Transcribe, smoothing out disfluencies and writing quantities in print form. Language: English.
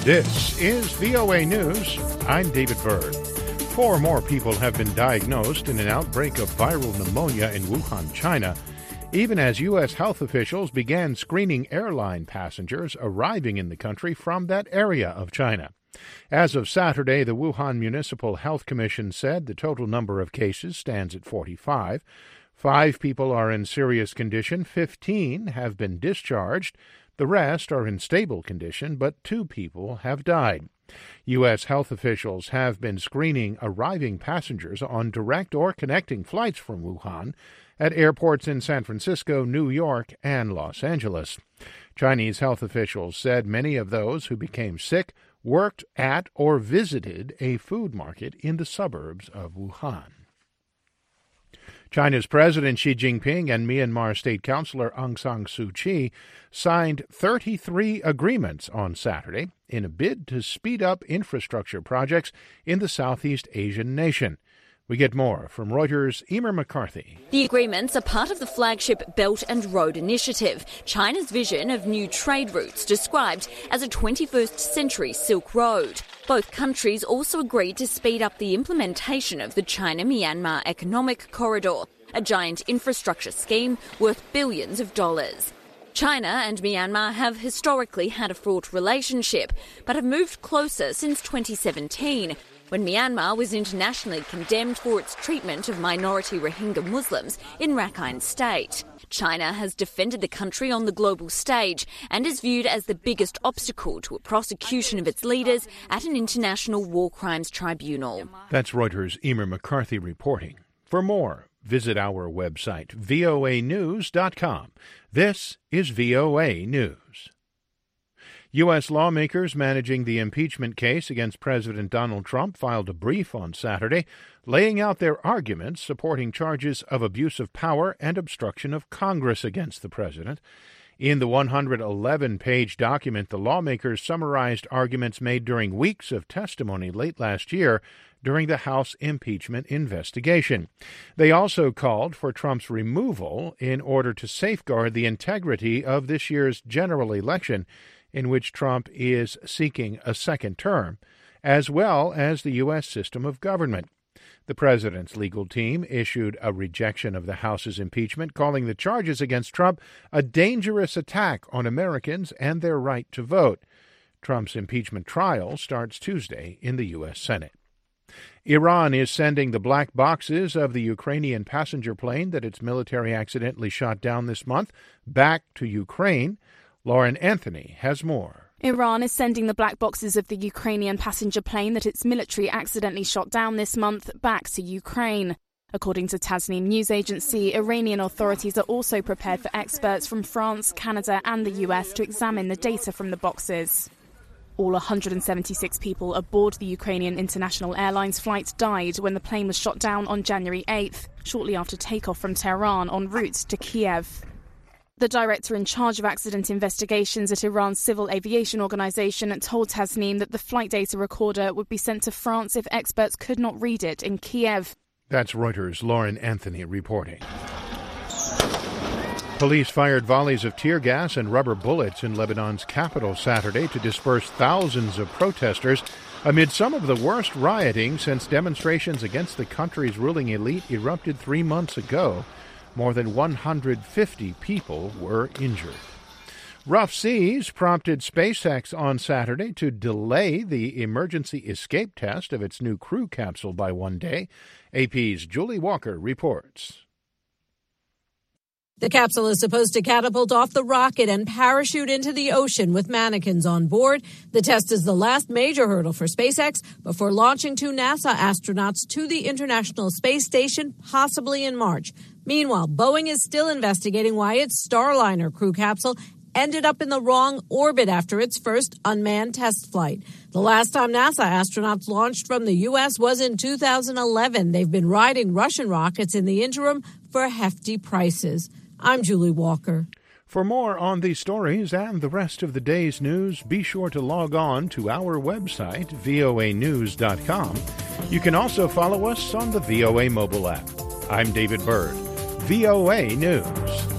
This is VOA News. I'm David Byrd. 4 more people have been diagnosed in an outbreak of viral pneumonia in Wuhan, China, even as U.S. health officials began screening airline passengers arriving in the country from that area of China. As of Saturday, the Wuhan Municipal Health Commission said the total number of cases stands at 45. 5 people are in serious condition, 15 have been discharged. The rest are in stable condition, but 2 people have died. U.S. health officials have been screening arriving passengers on direct or connecting flights from Wuhan at airports in San Francisco, New York, and Los Angeles. Chinese health officials said many of those who became sick worked at or visited a food market in the suburbs of Wuhan. China's President Xi Jinping and Myanmar State Councilor Aung San Suu Kyi signed 33 agreements on Saturday in a bid to speed up infrastructure projects in the Southeast Asian nation. We get more from Reuters' Emer McCarthy. The agreements are part of the flagship Belt and Road Initiative, China's vision of new trade routes described as a 21st century Silk Road. Both countries also agreed to speed up the implementation of the China-Myanmar Economic Corridor, a giant infrastructure scheme worth billions of dollars. China and Myanmar have historically had a fraught relationship, but have moved closer since 2017, when Myanmar was internationally condemned for its treatment of minority Rohingya Muslims in Rakhine State. China has defended the country on the global stage and is viewed as the biggest obstacle to a prosecution of its leaders at an international war crimes tribunal. That's Reuters' Emer McCarthy reporting. For more, visit our website, voanews.com. This is VOA News. U.S. lawmakers managing the impeachment case against President Donald Trump filed a brief on Saturday, laying out their arguments supporting charges of abuse of power and obstruction of Congress against the president. In the 111-page document, the lawmakers summarized arguments made during weeks of testimony late last year during the House impeachment investigation. They also called for Trump's removal in order to safeguard the integrity of this year's general election, in which Trump is seeking a second term, as well as the U.S. system of government. The president's legal team issued a rejection of the House's impeachment, calling the charges against Trump a dangerous attack on Americans and their right to vote. Trump's impeachment trial starts Tuesday in the U.S. Senate. Iran is sending the black boxes of the Ukrainian passenger plane that its military accidentally shot down this month back to Ukraine. Lauren Anthony has more. Iran is sending the black boxes of the Ukrainian passenger plane that its military accidentally shot down this month back to Ukraine. According to Tasnim news agency, Iranian authorities are also prepared for experts from France, Canada and the US to examine the data from the boxes. All 176 people aboard the Ukrainian International Airlines flight died when the plane was shot down on January 8th, shortly after takeoff from Tehran en route to Kiev. The director in charge of accident investigations at Iran's civil aviation organization told Tasnim that the flight data recorder would be sent to France if experts could not read it in Kiev. That's Reuters' Lauren Anthony reporting. Police fired volleys of tear gas and rubber bullets in Lebanon's capital Saturday to disperse thousands of protesters amid some of the worst rioting since demonstrations against the country's ruling elite erupted 3 months ago. More than 150 people were injured. Rough seas prompted SpaceX on Saturday to delay the emergency escape test of its new crew capsule by 1 day. AP's Julie Walker reports. The capsule is supposed to catapult off the rocket and parachute into the ocean with mannequins on board. The test is the last major hurdle for SpaceX before launching 2 NASA astronauts to the International Space Station, possibly in March. Meanwhile, Boeing is still investigating why its Starliner crew capsule ended up in the wrong orbit after its first unmanned test flight. The last time NASA astronauts launched from the U.S. was in 2011. They've been riding Russian rockets in the interim for hefty prices. I'm Julie Walker. For more on these stories and the rest of the day's news, be sure to log on to our website, voanews.com. You can also follow us on the VOA mobile app. I'm David Byrd, VOA News.